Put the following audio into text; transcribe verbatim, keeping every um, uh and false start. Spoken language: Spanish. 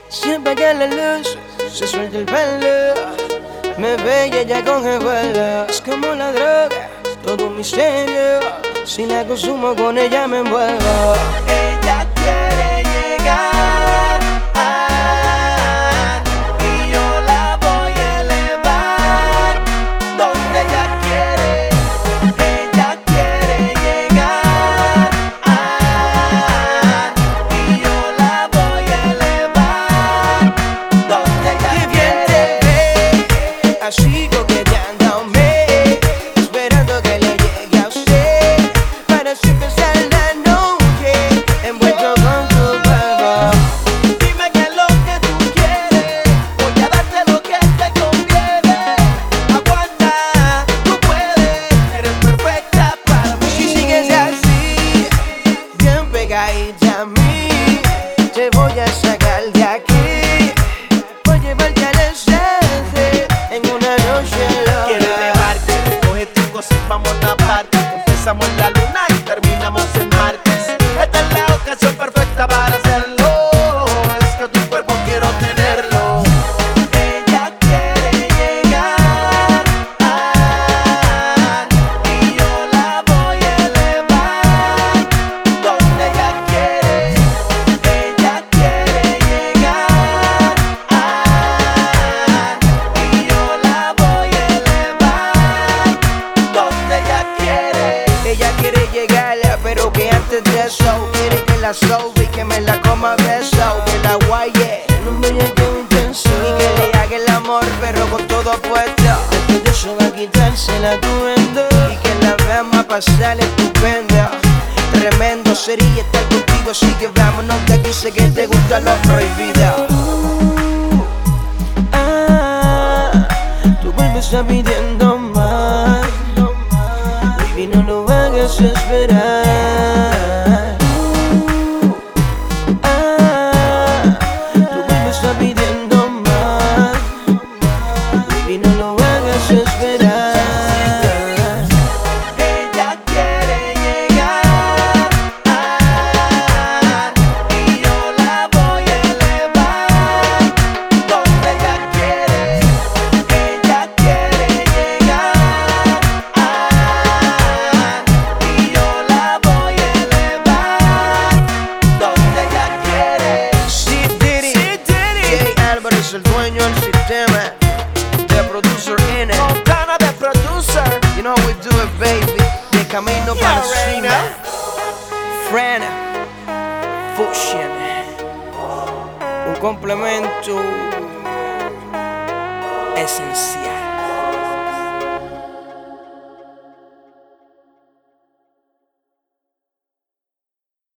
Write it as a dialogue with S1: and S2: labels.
S1: Siempre que la luz se suelta el pelo, me ve y ella coge vuelo. Es como la droga, todo un misterio. Si la consumo con ella me envuelvo.
S2: Ella quiere llegar ah, y yo la voy a elevar donde ella quiere. Ella quiere llegar ah, y yo la voy a elevar donde ella
S1: Qué bien
S2: quiere.
S1: te ve, así coqueteándome, esperando que le llegue a usted para así empezar la noche envuelto con tu cuerpo.
S2: Dime qué es lo que tú quieres, voy a darte lo que te conviene. Aguanta, tú puedes, eres perfecta para mí.
S1: Si sigues así, bien pegadita a mí, te voy a sacar de aquí, voy a llevarte al estrés en una noche loca.
S2: Quiero elevarte, coge tus cosas, vamos a parte. Empezamos en la luna y terminamos en Marte. Esta es la ocasión perfecta para hacerlo. Es que tu cuerpo quiero tenerlo. Ella quiere llegar ah, y yo la voy a elevar donde ella quiere. Ella quiere llegar ah, y yo la voy a elevar donde ella quiere.
S1: Ella quiere llegar, pero que antes de eso quiere que la sobe y que me la coma a beso, que la guaye en un bellaco intenso y que le haga el amor, pero con todo puesto. Después de eso va a quitarse el atuendo y que la veamos a pasar estupendo. Tremendo sería estar contigo, así que vámonos de aquí, sé que te gusta lo prohibido. Ah, tu cuerpo está pidiendo más, baby, no lo hagas esperar. Ah, tu cuerpo está pidiendo más, baby, no lo hagas esperar.
S2: Ella quiere llegar ah, y yo la voy a elevar donde ella quiere. Ella quiere llegar ah, y yo la voy a elevar donde ella quiere.
S1: Sí, Diddy, Jay Álvarez, el dueño del sistema, the producer in it.
S2: Montana de producer.
S1: You know how we do it, baby. De camino para
S2: already
S1: encima. Fran, Fusion, un complemento esencial.